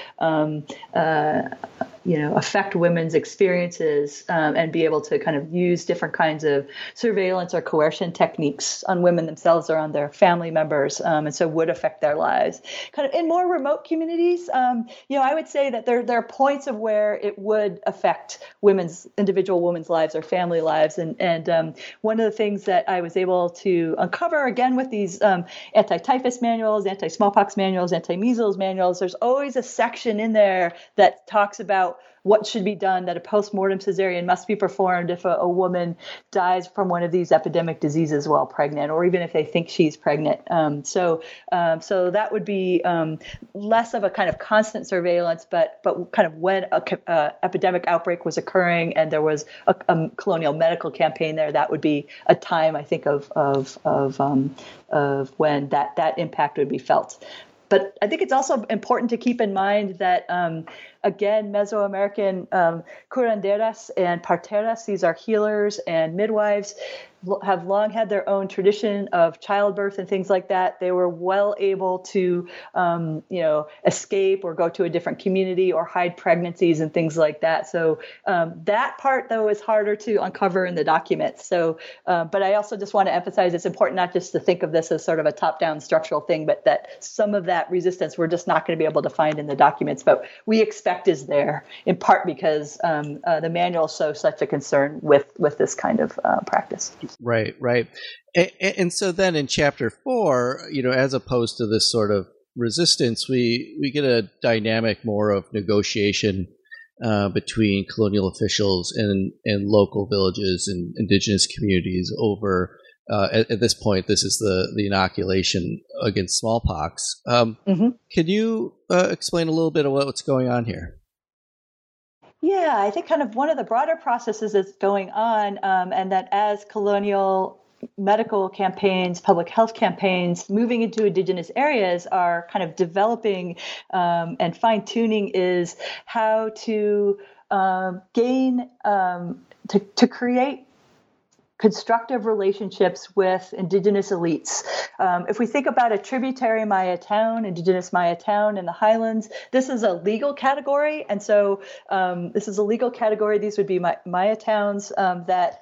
affect women's experiences and be able to kind of use different kinds of surveillance or coercion techniques on women themselves or on their family members, and so would affect their lives. Kind of in more remote communities, I would say that there are points of where it would affect individual women's lives or family lives, and one of the things that I was able to uncover again with these anti-typhus manuals, anti-smallpox manuals, anti-measles manuals, there's always a section in there that talks about what should be done, that a post-mortem cesarean must be performed if a woman dies from one of these epidemic diseases while pregnant, or even if they think she's pregnant. So that would be less of a kind of constant surveillance, but kind of when a epidemic outbreak was occurring and there was a colonial medical campaign there, that would be a time, I think, of when that impact would be felt. But I think it's also important to keep in mind that, again, Mesoamerican curanderas and parteras, these are healers and midwives, have long had their own tradition of childbirth and things like that. They were well able to, escape or go to a different community or hide pregnancies and things like that. So that part, though, is harder to uncover in the documents. So, but I also just want to emphasize it's important not just to think of this as sort of a top-down structural thing, but that some of that resistance we're just not going to be able to find in the documents. But we expect is there, in part because the manual shows such a concern with this kind of practice. Right. And so then in chapter 4, as opposed to this sort of resistance, we get a dynamic more of negotiation between colonial officials and local villages and indigenous communities over, at this point, this is the inoculation against smallpox. Can you explain a little bit of what's going on here? Yeah, I think kind of one of the broader processes that's going on, and that as colonial medical campaigns, public health campaigns moving into indigenous areas are kind of developing and fine-tuning, is how to to create constructive relationships with indigenous elites. If we think about a tributary Maya town, indigenous Maya town in the highlands, this is a legal category. And so this is a legal category. These would be Maya towns that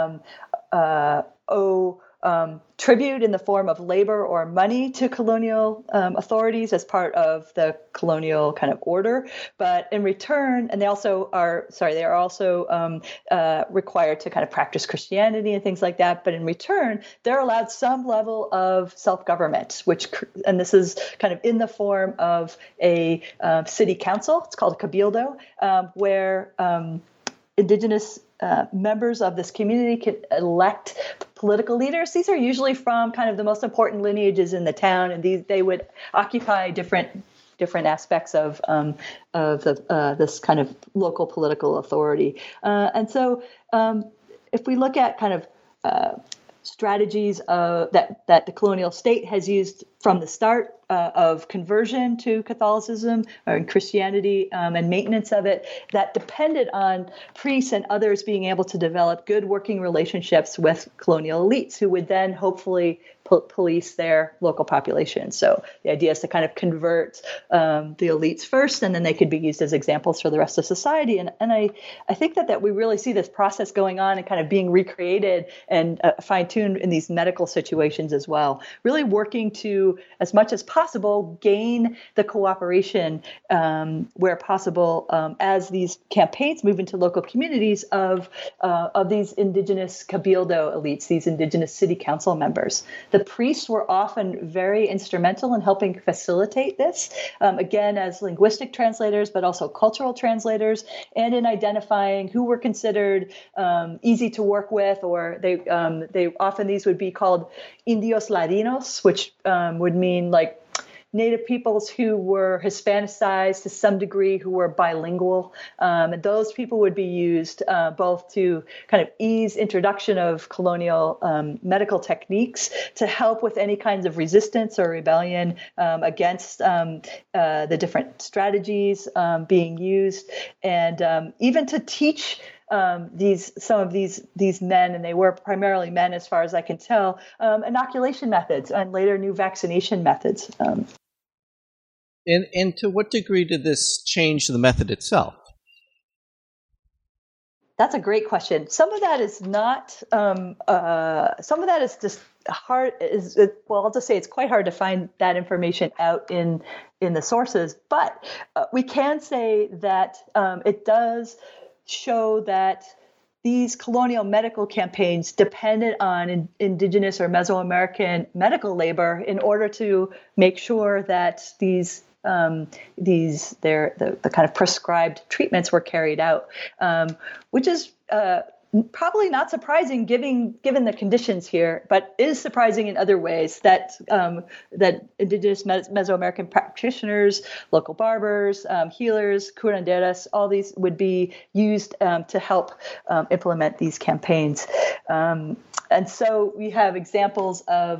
owe tribute in the form of labor or money to colonial authorities as part of the colonial kind of order. But in return, and they are also required to kind of practice Christianity and things like that. But in return, they're allowed some level of self-government, and this is kind of in the form of a city council. It's called a cabildo, where indigenous members of this community can elect political leaders. These are usually from kind of the most important lineages in the town, and they would occupy different aspects of this kind of local political authority. And so, if we look at kind of strategies that the colonial state has used from the start of conversion to Catholicism or Christianity and maintenance of it, that depended on priests and others being able to develop good working relationships with colonial elites who would then hopefully police their local population. So the idea is to kind of convert the elites first, and then they could be used as examples for the rest of society. And I think that we really see this process going on and kind of being recreated and fine-tuned in these medical situations as well, really working to to, as much as possible, gain the cooperation where possible as these campaigns move into local communities of these indigenous cabildo elites, these indigenous city council members. The priests were often very instrumental in helping facilitate this, again, as linguistic translators, but also cultural translators, and in identifying who were considered easy to work with, or they often, these would be called indios ladinos, which would mean like Native peoples who were Hispanicized to some degree, who were bilingual. And those people would be used both to kind of ease introduction of colonial medical techniques, to help with any kinds of resistance or rebellion against the different strategies being used, and even to teach some of these men, and they were primarily men as far as I can tell, inoculation methods and later new vaccination methods. And to what degree did this change the method itself? That's a great question. Some of that is not. Some of that is just hard. I'll just say it's quite hard to find that information out in the sources. But we can say that it does show that these colonial medical campaigns depended on indigenous or Mesoamerican medical labor in order to make sure that the kind of prescribed treatments were carried out, which is probably not surprising given the conditions here, but is surprising in other ways that indigenous Mesoamerican practitioners, local barbers, healers, curanderas, all these would be used to help implement these campaigns. And so we have examples of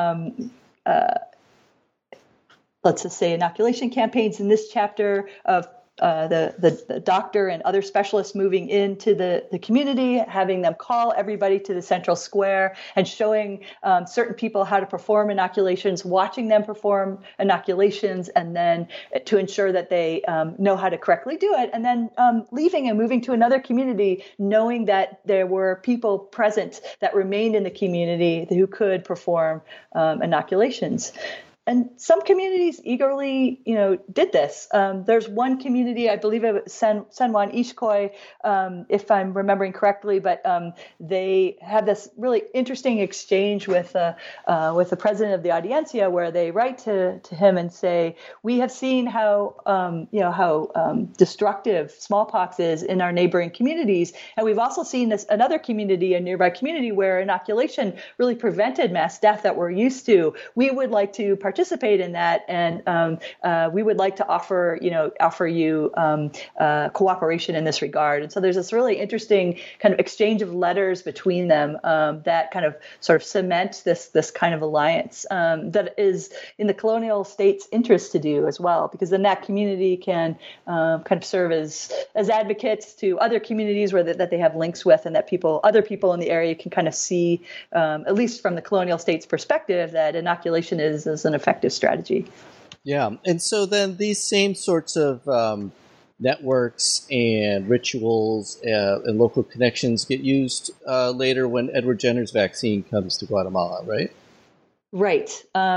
let's just say inoculation campaigns in this chapter of the doctor and other specialists moving into the community, having them call everybody to the central square and showing certain people how to perform inoculations, watching them perform inoculations, and then to ensure that they know how to correctly do it, and then leaving and moving to another community, knowing that there were people present that remained in the community who could perform inoculations. And some communities eagerly, did this. There's one community, I believe it was San Juan Ixcoy, if I'm remembering correctly, but they have this really interesting exchange with the president of the Audiencia, where they write to him and say, "We have seen how destructive smallpox is in our neighboring communities, and we've also seen another community, a nearby community, where inoculation really prevented mass death that we're used to. We would like to participate in that, and we would like to offer you cooperation in this regard." And so there's this really interesting kind of exchange of letters between them that kind of sort of cement this kind of alliance that is in the colonial state's interest to do as well, because then that community can kind of serve as advocates to other communities that they have links with, and that other people in the area can kind of see, at least from the colonial state's perspective, that inoculation is an effective strategy. Yeah, and so then these same sorts of networks and rituals and local connections get used later when Edward Jenner's vaccine comes to Guatemala, right? Right.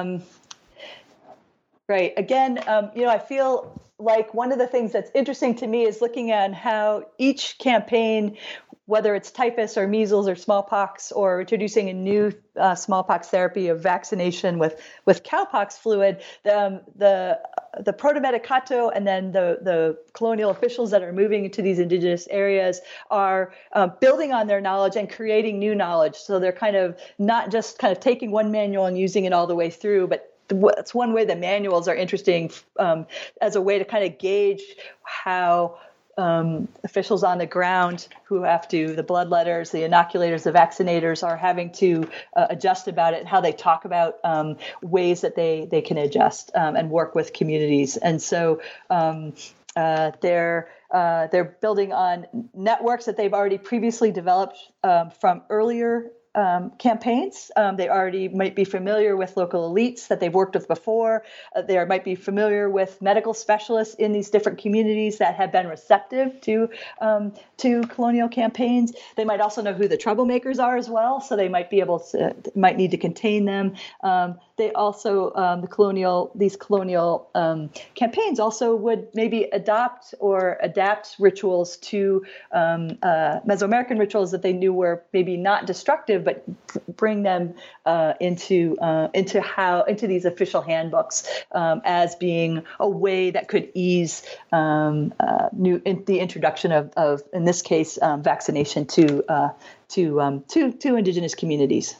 Right. Again, I feel like one of the things that's interesting to me is looking at how each campaign, whether it's typhus or measles or smallpox, or introducing a new smallpox therapy of vaccination with cowpox fluid, the protomedicato and then the colonial officials that are moving into these indigenous areas are building on their knowledge and creating new knowledge. So they're kind of not just kind of taking one manual and using it all the way through, but that's one way the manuals are interesting as a way to kind of gauge how officials on the ground who have to, the bloodletters, the inoculators, the vaccinators, are having to adjust about it, and how they talk about ways that they can adjust and work with communities. And so they're building on networks that they've already previously developed from earlier campaigns. They already might be familiar with local elites that they've worked with before. They might be familiar with medical specialists in these different communities that have been receptive to colonial campaigns. They might also know who the troublemakers are as well, so they might be able to might need to contain them. They also these colonial campaigns also would maybe adopt or adapt rituals to Mesoamerican rituals that they knew were maybe not destructive, but bring them into these official handbooks as being a way that could ease the introduction of in this case vaccination to indigenous communities.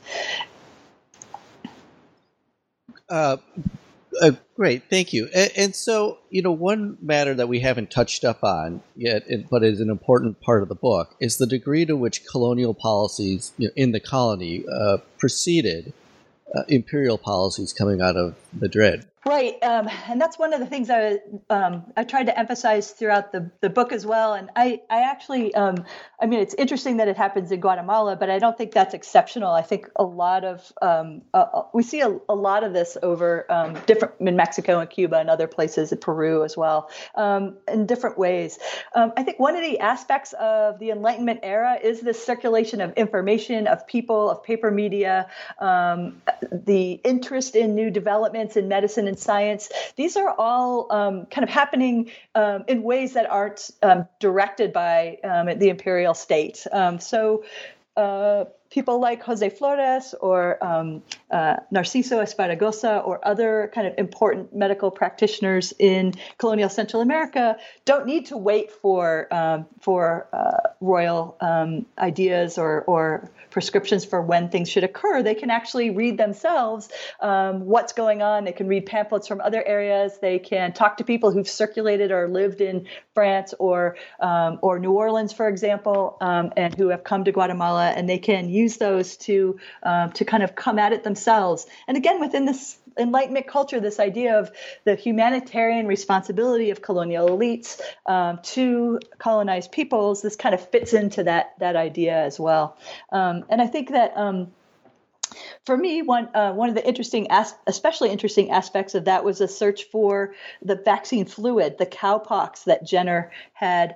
Great, thank you. And so, one matter that we haven't touched up on yet, but is an important part of the book, is the degree to which colonial policies in the colony preceded imperial policies coming out of Madrid. Right, and that's one of the things I tried to emphasize throughout the book as well. And I actually, it's interesting that it happens in Guatemala, but I don't think that's exceptional. I think a lot of we see a lot of this over different in Mexico and Cuba and other places in Peru as well, in different ways. I think one of the aspects of the Enlightenment era is this circulation of information, of people, of paper media, the interest in new developments in medicine and science. These are all kind of happening in ways that aren't directed by the imperial state. So people like Jose Flores or Narciso Esparragosa or other kind of important medical practitioners in colonial Central America don't need to wait for royal ideas or prescriptions for when things should occur. They can actually read themselves what's going on. They can read pamphlets from other areas. They can talk to people who've circulated or lived in France or New Orleans, for example, and who have come to Guatemala, and they can use those to kind of come at it themselves. And again, within this Enlightenment culture, this idea of the humanitarian responsibility of colonial elites to colonized peoples, this kind of fits into that idea as well. And I think that for me, one of the especially interesting aspects of that was a search for the vaccine fluid, the cowpox that Jenner had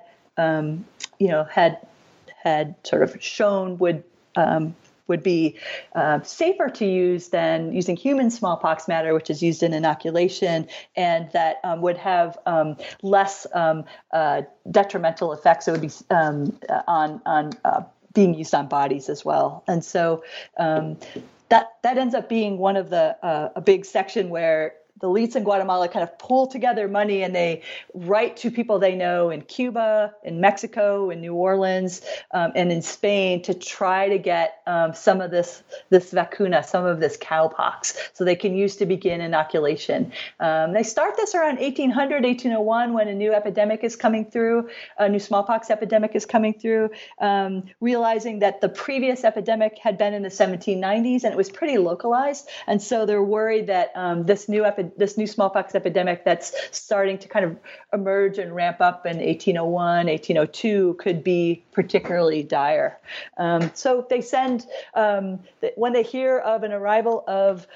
sort of shown would be safer to use than using human smallpox matter, which is used in inoculation, and that would have less detrimental effects. It would be on being used on bodies as well. And so that ends up being one of the a big section where the elites in Guatemala kind of pull together money and they write to people they know in Cuba, in Mexico, in New Orleans, and in Spain to try to get some of this vacuna, some of this cowpox, so they can use to begin inoculation. They start this around 1800, 1801, when a new epidemic is coming through, a new smallpox epidemic is coming through, realizing that the previous epidemic had been in the 1790s and it was pretty localized. And so they're worried that this new smallpox epidemic that's starting to kind of emerge and ramp up in 1801, 1802 could be particularly dire. So they send, when they hear of an arrival of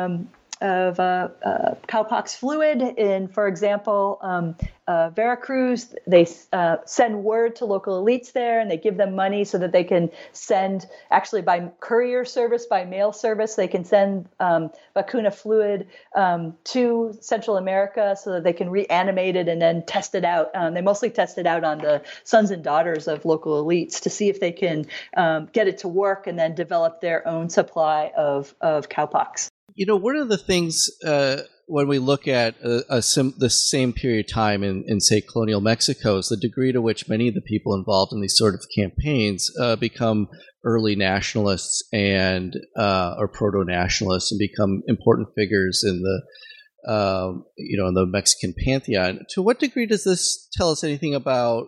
cowpox fluid in, for example, Veracruz, they send word to local elites there, and they give them money so that they can send, actually by courier service, by mail service, they can send vacuna fluid to Central America so that they can reanimate it and then test it out. They mostly test it out on the sons and daughters of local elites to see if they can get it to work and then develop their own supply of cowpox. One of the things when we look at the same period of time in, say, colonial Mexico is the degree to which many of the people involved in these sort of campaigns become early nationalists and or proto-nationalists and become important figures in the in the Mexican pantheon. To what degree does this tell us anything about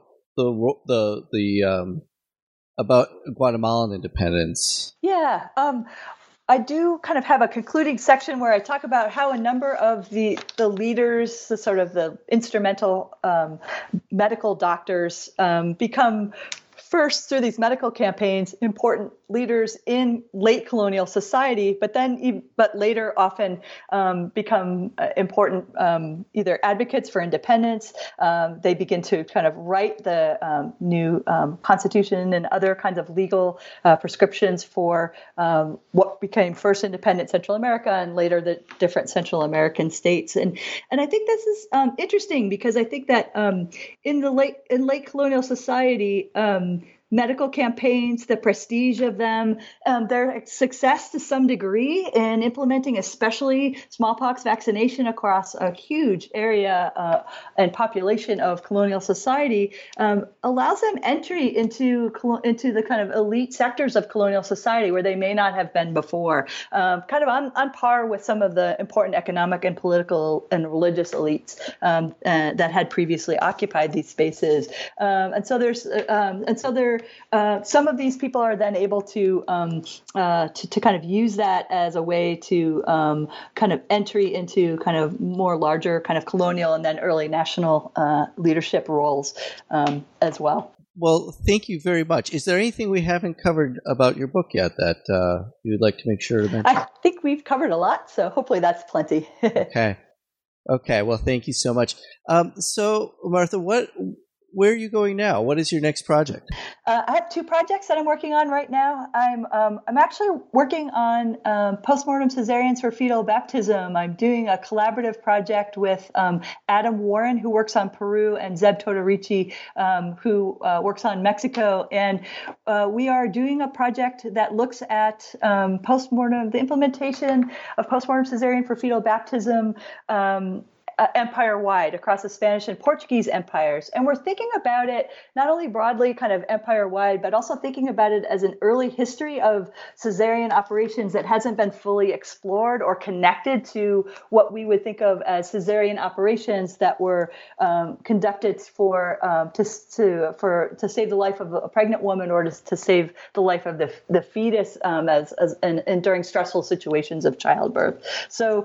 about Guatemalan independence? Yeah. I do kind of have a concluding section where I talk about how a number of the leaders, the instrumental medical doctors, become first through these medical campaigns, important leaders in late colonial society, but later often become important either advocates for independence. They begin to kind of write the new constitution and other kinds of legal prescriptions for what became first independent Central America and later the different Central American states. And I think this is interesting because I think that in late colonial society, medical campaigns, the prestige of them, their success to some degree in implementing especially smallpox vaccination across a huge area and population of colonial society allows them entry into the kind of elite sectors of colonial society where they may not have been before, kind of on par with some of the important economic and political and religious elites that had previously occupied these spaces. Some of these people are then able to kind of use that as a way to kind of entry into kind of more larger kind of colonial and then early national leadership roles as well. Well, thank you very much. Is there anything we haven't covered about your book yet that you would like to make sure to mention? I think we've covered a lot, so hopefully that's plenty. Okay. Well, thank you so much. So, Martha, where are you going now? What is your next project? I have two projects that I'm working on right now. I'm actually working on postmortem cesareans for fetal baptism. I'm doing a collaborative project with Adam Warren, who works on Peru, and Zeb Todorici, who works on Mexico. And we are doing a project that looks at the implementation of postmortem cesarean for fetal baptism empire-wide across the Spanish and Portuguese empires. And we're thinking about it not only broadly kind of empire-wide, but also thinking about it as an early history of cesarean operations that hasn't been fully explored or connected to what we would think of as cesarean operations that were conducted to save the life of a pregnant woman or to save the life of the fetus and during stressful situations of childbirth. So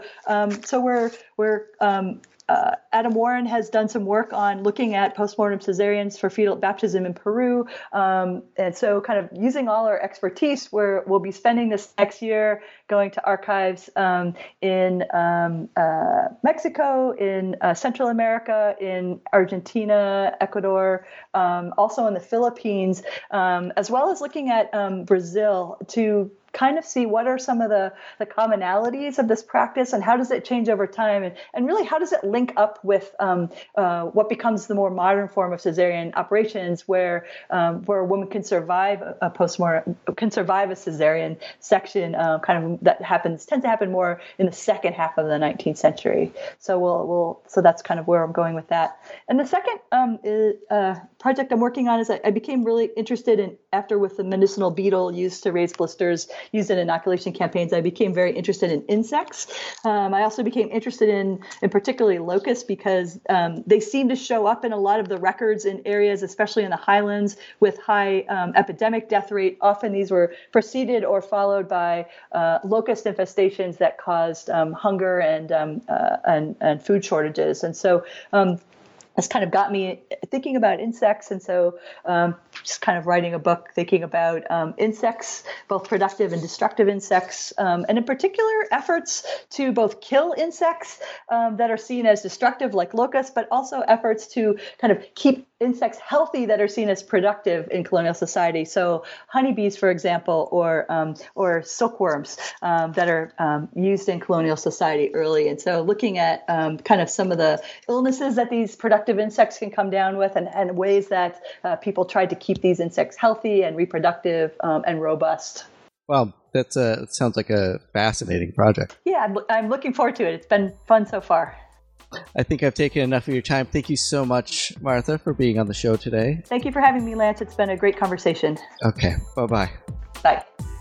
we're Adam Warren has done some work on looking at postmortem cesareans for fetal baptism in Peru. And so kind of using all our expertise, we'll be spending this next year going to archives in Mexico, in Central America, in Argentina, Ecuador, also in the Philippines, as well as looking at Brazil to kind of see what are some of the commonalities of this practice and how does it change over time, and really how does it link up with what becomes the more modern form of cesarean operations, where a woman can survive a postmortem, can survive a cesarean section, that tends to happen more in the second half of the 19th century. So so that's kind of where I'm going with that. And the second project I'm working on is I became really interested in, after with the medicinal beetle used to raise blisters, used in inoculation campaigns, I became very interested in insects. I also became interested in particularly locusts because they seem to show up in a lot of the records in areas, especially in the highlands, with high epidemic death rate. Often these were preceded or followed by locust infestations that caused hunger and food shortages. And so this kind of got me thinking about insects. And so just kind of writing a book thinking about insects, both productive and destructive insects, and in particular efforts to both kill insects that are seen as destructive like locusts, but also efforts to kind of keep insects healthy that are seen as productive in colonial society. So honeybees, for example, or silkworms that are used in colonial society early. And so looking at kind of some of the illnesses that these productive insects can come down with and ways that people tried to keep these insects healthy and reproductive and robust. Wow, that sounds like a fascinating project. Yeah, I'm looking forward to it. It's been fun so far. I think I've taken enough of your time. Thank you so much, Martha, for being on the show today. Thank you for having me, Lance. It's been a great conversation. Okay, bye-bye. Bye.